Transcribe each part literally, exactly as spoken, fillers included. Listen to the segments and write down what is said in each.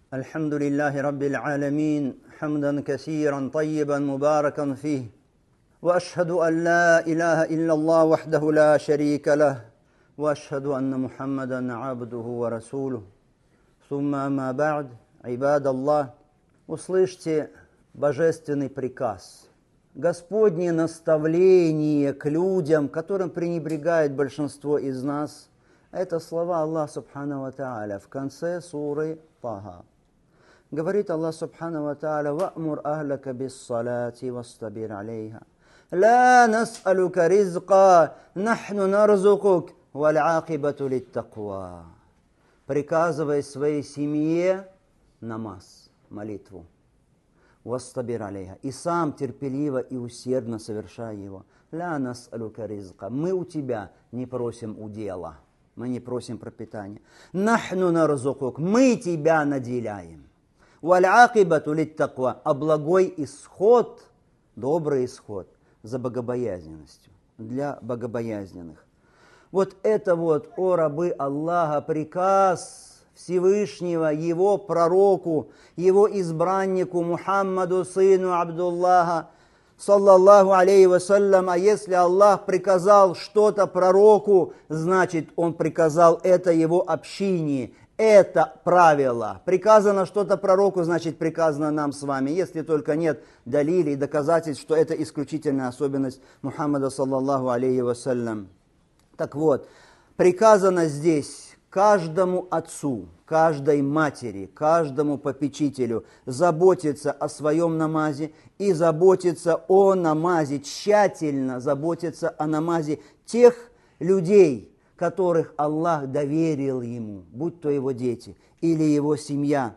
الحمد لله رب العالمين حمدا كثيرا طيبا مباركا فيه وأشهد أن لا إله إلا الله وحده لا شريك له وأشهد أن محمدا عبده ورسوله ثم أما بعد عباد الله. Услышьте божественный приказ, Господнее наставление к людям, которым пренебрегает большинство из нас. Это слова Аллаха Субхану ва Тааля в конце суры Таха. Говорит Аллах Субхану ва Тааля: «Ва'мур ахлака бис-салати вастабир алейха, ла нас'алука ризка, нахну нарзукук, валь-акибату лит-таква». Приказывай своей семье намаз, молитву. «Вастабир алейха», и сам терпеливо и усердно совершай его. «Ла нас'алука ризка», мы у тебя не просим удела, мы не просим пропитания. «Нахну нарзукук», мы тебя наделяем. «Валь-акибату лит-таква», а благой исход, добрый исход за богобоязненностью, для богобоязненных. Вот это вот, о рабы Аллаха, приказ Всевышнего Его пророку, Его избраннику Мухаммаду, сыну Абдуллаха, саллаллаху алейхи вассалям. А если Аллах приказал что-то пророку, значит, Он приказал это Его общине. Это правило. Приказано что-то пророку, значит, приказано нам с вами. Если только нет далилей, доказательств, что это исключительная особенность Мухаммада, саллаллаху алейхи вассалям. Так вот, приказано здесь каждому отцу, каждой матери, каждому попечителю заботиться о своем намазе и заботиться о намазе, тщательно заботиться о намазе тех людей, которых Аллах доверил ему, будь то его дети или его семья.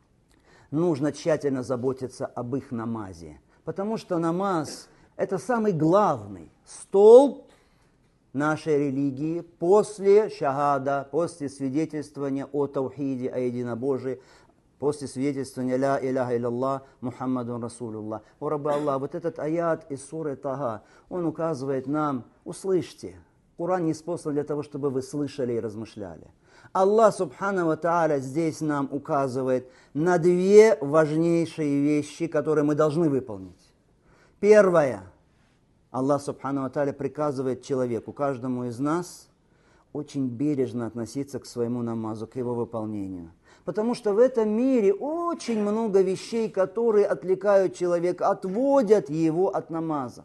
Нужно тщательно заботиться об их намазе, потому что намаз – это самый главный столб нашей религии после шахада, после свидетельствования о таухиде, о единобожии, после свидетельствования ля иляха илляллах Мухаммадун Расулуллах. О рабы Аллах, вот этот аят из суры Таха, он указывает нам: услышьте. Коран не спослан для того, чтобы вы слышали и размышляли. Аллах Субхану ва Тааля здесь нам указывает на две важнейшие вещи, которые мы должны выполнить. Первое. Аллах Субхану ва Тааля приказывает человеку, каждому из нас, очень бережно относиться к своему намазу, к его выполнению. Потому что в этом мире очень много вещей, которые отвлекают человека, отводят его от намаза.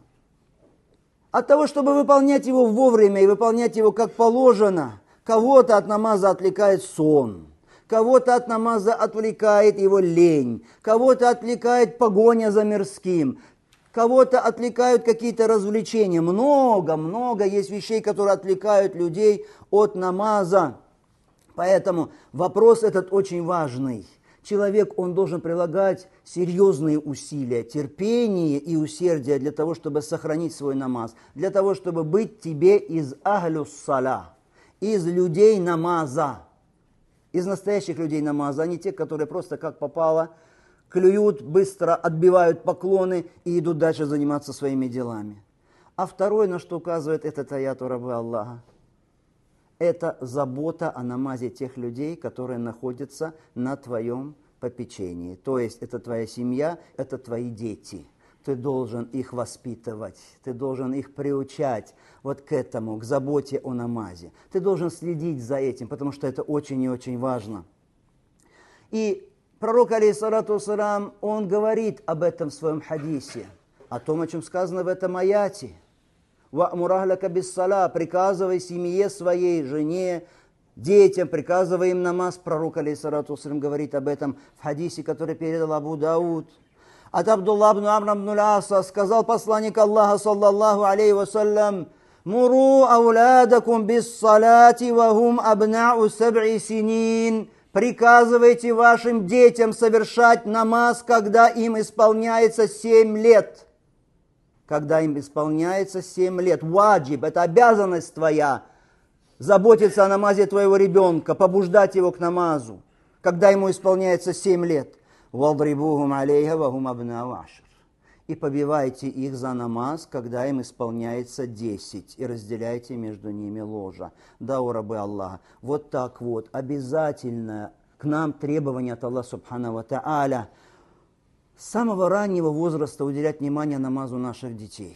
От того, чтобы выполнять его вовремя и выполнять его как положено, кого-то от намаза отвлекает сон, кого-то от намаза отвлекает его лень, кого-то отвлекает погоня за мирским, кого-то отвлекают какие-то развлечения. Много, много есть вещей, которые отвлекают людей от намаза. Поэтому вопрос этот очень важный. Человек, он должен прилагать серьезные усилия, терпение и усердие для того, чтобы сохранить свой намаз, для того, чтобы быть тебе из ахлюс саля, из людей намаза, из настоящих людей намаза, а не те, которые просто как попало, клюют, быстро отбивают поклоны и идут дальше заниматься своими делами. А второе, на что указывает этот аят у рабы Аллаха, это забота о намазе тех людей, которые находятся на твоем попечении. То есть это твоя семья, это твои дети. Ты должен их воспитывать, ты должен их приучать вот к этому, к заботе о намазе. Ты должен следить за этим, потому что это очень и очень важно. И пророк, алейхиссалату вассалям, он говорит об этом в своем хадисе, о том, о чем сказано в этом аяте. «Ва'мур ахлака бис-саля», приказывай семье своей, жене, детям, приказывай им намаз. Пророк, алейхиссалату вассалям, говорит об этом в хадисе, который передал Абу Дауд. От Абдулла ибн Амр ибн аль-Аса сказал посланник Аллаха, саллаллаху алейхи вассалям: «Муру аулядакум бис-саляти вахум абнау саб'и синин». Приказывайте вашим детям совершать намаз, когда им исполняется семь лет. Когда им исполняется семь лет. Ваджиб, это обязанность твоя. Заботиться о намазе твоего ребенка, побуждать его к намазу, когда ему исполняется семь лет. «Вадрибухум алейха вахум абнау ашр». И побивайте их за намаз, когда им исполняется десять, и разделяйте между ними ложа. Да, о рабы Аллаха, вот так вот, обязательно к нам требования от Аллаха Субхану ва Тааля. С самого раннего возраста уделять внимание намазу наших детей.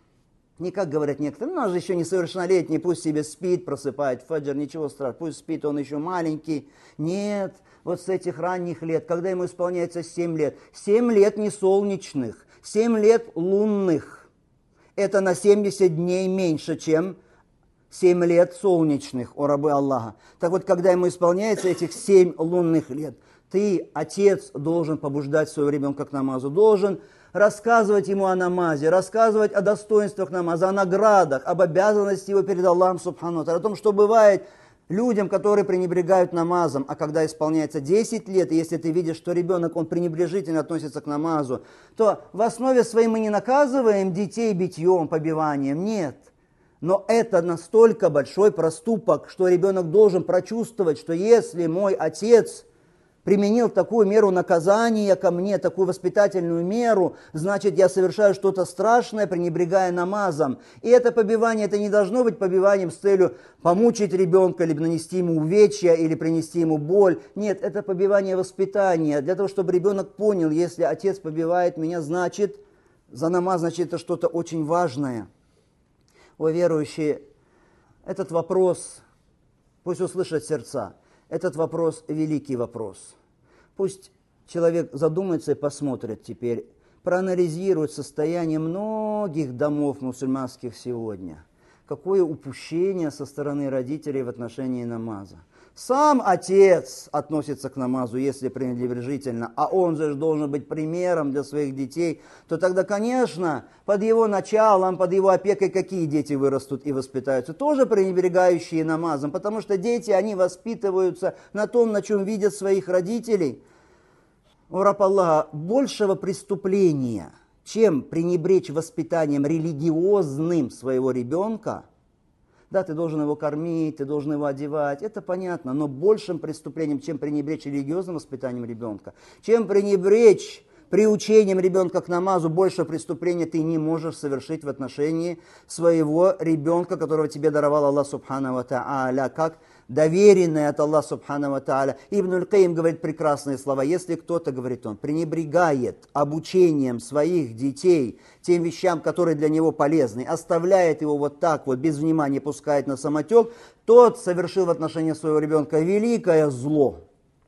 Не как говорят некоторые, ну, он же еще несовершеннолетний, пусть себе спит, просыпает фаджр, ничего страшного, пусть спит, он еще маленький. Нет, вот с этих ранних лет, когда ему исполняется семь лет, семь лет не солнечных, семь лет лунных, это на семьдесят дней меньше, чем семь лет солнечных, о рабы Аллаха. Так вот, когда ему исполняется этих семь лунных лет, ты, отец, должен побуждать своего ребенка к намазу, должен рассказывать ему о намазе, рассказывать о достоинствах намаза, о наградах, об обязанности его перед Аллахом Субхану ва Тааля, о том, что бывает людям, которые пренебрегают намазом, а когда исполняется десять лет, и если ты видишь, что ребенок, он пренебрежительно относится к намазу, то в основе своей мы не наказываем детей битьем, побиванием, нет. Но это настолько большой проступок, что ребенок должен прочувствовать, что если мой отец применил такую меру наказания ко мне, такую воспитательную меру, значит, я совершаю что-то страшное, пренебрегая намазом. И это побивание, это не должно быть побиванием с целью помучить ребенка, либо нанести ему увечья, или принести ему боль. Нет, это побивание воспитания, для того, чтобы ребенок понял, если отец побивает меня, значит, за намаз, значит, это что-то очень важное. О, верующие, этот вопрос, пусть услышат сердца, этот вопрос великий вопрос. Пусть человек задумается и посмотрит теперь, проанализирует состояние многих домов мусульманских сегодня. Какое упущение со стороны родителей в отношении намаза. Сам отец относится к намазу, если пренебрежительно, а он же должен быть примером для своих детей, то тогда, конечно, под его началом, под его опекой какие дети вырастут и воспитаются? Тоже пренебрегающие намазом, потому что дети, они воспитываются на том, на чем видят своих родителей. О, раб Аллаха, большего преступления, чем пренебречь воспитанием религиозным своего ребенка, да, ты должен его кормить, ты должен его одевать, это понятно, но большим преступлением, чем пренебречь религиозным воспитанием ребенка, чем пренебречь приучением ребенка к намазу, больше преступления ты не можешь совершить в отношении своего ребенка, которого тебе даровал Аллах Субхану ва Тааля, как доверенный от Аллаха Субхану ва Тааля. Ибн аль-Каим говорит прекрасные слова. Если кто-то, говорит он, пренебрегает обучением своих детей тем вещам, которые для него полезны, оставляет его вот так вот, без внимания, пускает на самотек, тот совершил в отношении своего ребенка великое зло.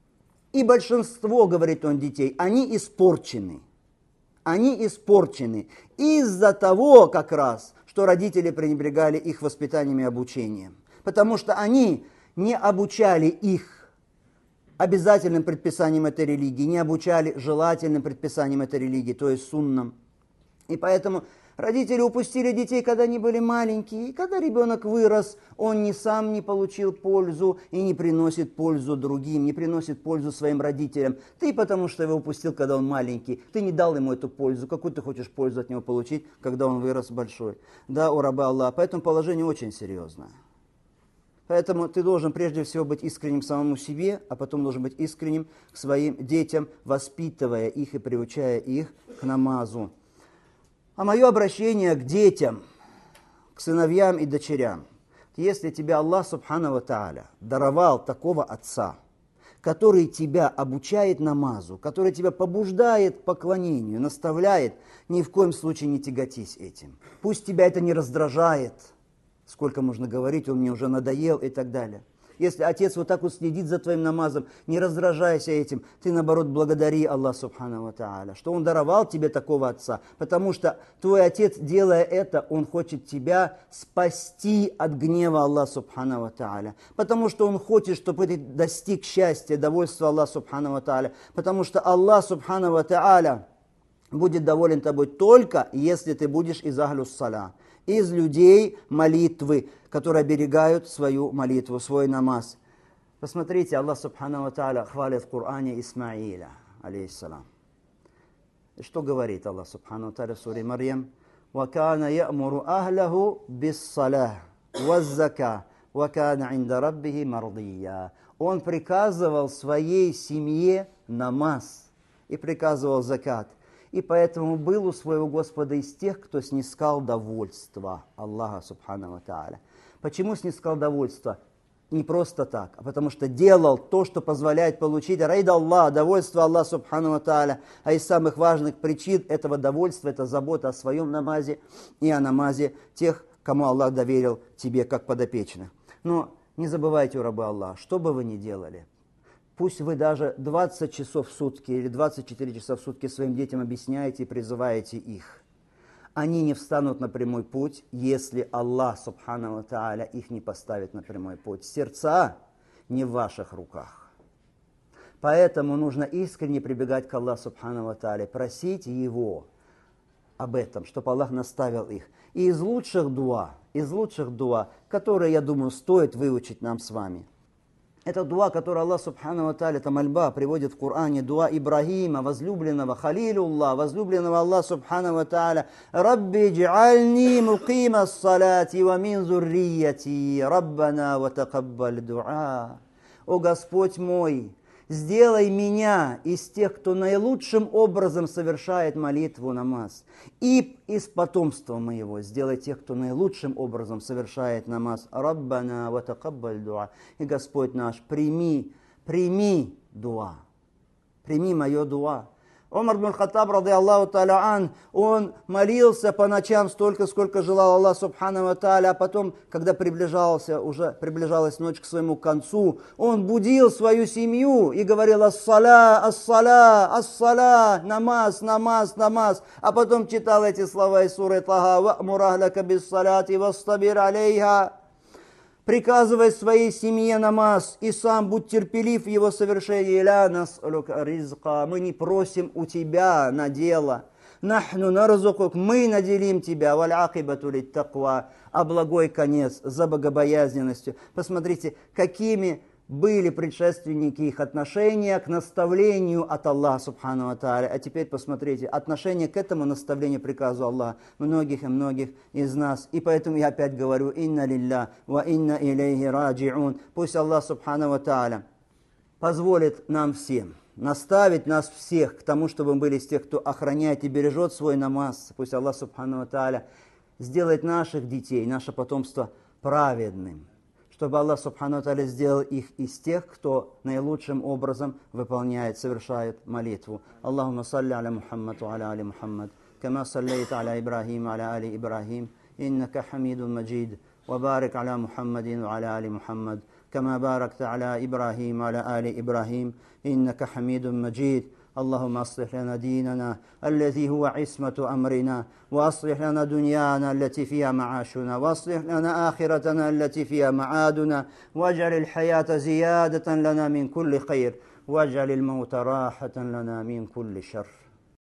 И большинство, говорит он, детей, они испорчены. Они испорчены из-за того, как раз, что родители пренебрегали их воспитанием и обучением. Потому что они не обучали их обязательным предписаниям этой религии, не обучали желательным предписаниям этой религии, то есть суннам. И поэтому родители упустили детей, когда они были маленькие. И когда ребенок вырос, он ни сам не получил пользу и не приносит пользу другим, не приносит пользу своим родителям. Ты потому что его упустил, когда он маленький. Ты не дал ему эту пользу. Какую ты хочешь пользу от него получить, когда он вырос большой? Да, о раба Аллаха. Поэтому положение очень серьезное. Поэтому ты должен прежде всего быть искренним к самому себе, а потом должен быть искренним к своим детям, воспитывая их и приучая их к намазу. А мое обращение к детям, к сыновьям и дочерям. Если тебя Аллах Субхану ва Тааля даровал такого отца, который тебя обучает намазу, который тебя побуждает к поклонению, наставляет, ни в коем случае не тяготись этим. Пусть тебя это не раздражает. Сколько можно говорить, он мне уже надоел и так далее. Если отец вот так вот следит за твоим намазом, не раздражайся этим, ты наоборот благодари Аллах Субхану ва Тааля, что он даровал тебе такого отца, потому что твой отец, делая это, он хочет тебя спасти от гнева Аллаха Субхану ва Тааля, потому что он хочет, чтобы ты достиг счастья, довольства Аллаха Субхану ва Тааля, потому что Аллах Субхану ва Тааля будет доволен тобой только, если ты будешь из ахлюс саля, из людей молитвы, которые оберегают свою молитву, свой намаз. Посмотрите, Аллах Субхану ва Тааля хвалит в Коране Исмаиля, алейхиссалам. И что говорит Аллах Субхану ва Тааля в суре Марьям? وَكَانَ يَأْمُرُ أَهْلَهُ بِالصَّلَاةِ وَالزَّكَاةِ وَكَانَ عِنْدَ رَبِّهِ مَرْضِيًّا. Он приказывал своей семье намаз и приказывал закат. И поэтому был у своего Господа из тех, кто снискал довольство Аллаха Субхану ва Тааля. Почему снискал довольство? не просто так, а потому что делал то, что позволяет получить райда Аллах, довольство Аллаха субхану ва тааля. А из самых важных причин этого довольства – это забота о своем намазе и о намазе тех, кому Аллах доверил тебе как подопечных. Но не забывайте, у рабы Аллаха, что бы вы ни делали, пусть вы даже двадцать часов в сутки или двадцать четыре часа в сутки своим детям объясняете и призываете их, они не встанут на прямой путь, если Аллах, субхану ва тааля, их не поставит на прямой путь. Сердца не в ваших руках. Поэтому нужно искренне прибегать к Аллаху, субхану ва тааля, просить Его об этом, чтобы Аллах наставил их. И из лучших дуа, из лучших дуа, которые, я думаю, стоит выучить нам с вами, это дуа, который Аллах, субхану ва тааля, это мольба, приводит в Коране, дуа Ибрахима, возлюбленного, халилуллах, возлюбленного Аллаха, субхану ва тааля. «Рабби дж'альни мукима ссалати ва мин зуррияти, раббана ва такаббаль дуа». О Господь мой, сделай меня из тех, кто наилучшим образом совершает молитву, намаз, и из потомства моего сделай тех, кто наилучшим образом совершает намаз. Раббана ва такаббаль дуа. И Господь наш, прими, прими дуа, прими мое дуа. Умар бин Хаттаб, ради Аллаху та'аля ан, он молился по ночам столько, сколько желал Аллах субхану ва тааля, а потом, когда приближался, уже приближалась ночь к своему концу, он будил свою семью и говорил: «Ас-сала, ас-сала, ас-сала», намаз, намаз, намаз, а потом читал эти слова из суры Таха: «Ва'мур ахлака бис-салати вастабир алейха». Приказывай своей семье намаз, и сам будь терпелив в его совершении. «Ля нас'алука ризка», мы не просим у тебя на дело. «Нахну нарзукук», мы наделим тебя. «Валь акибату лит-таква», а благой конец за богобоязненностью. Посмотрите, какими были предшественники их отношения к наставлению от Аллаха субхану ва тааля. А теперь посмотрите, отношение к этому наставлению, приказу Аллаха, многих и многих из нас. И поэтому я опять говорю: «Инна лилля ва инна илейхи раджиун». Пусть Аллах субхану ва тааля позволит нам всем, наставить нас всех к тому, чтобы мы были из тех, кто охраняет и бережет свой намаз. Пусть Аллах субхану ва тааля сделает наших детей, наше потомство праведным, чтобы Аллах субхану ва тааля сделал их из тех, кто наилучшим образом выполняет, совершает молитву. Аллахумма салли аля Мухаммад ва аля али Мухаммад, кама саллейта аля Ибрахим ва аля али Ибрахим, иннака хамидун маджид, ва барик аля Мухаммадин ва аля али Мухаммад, кама баракта аля Ибрахим ва аля али Ибрахим, иннака хамидун маджид. اللهم أصلح لنا ديننا الذي هو عصمة أمرنا، وأصلح لنا دنيانا التي فيها معاشنا، وأصلح لنا آخرتنا التي فيها معادنا، واجعل الحياة زيادة لنا من كل خير، واجعل الموت راحة لنا من كل شر.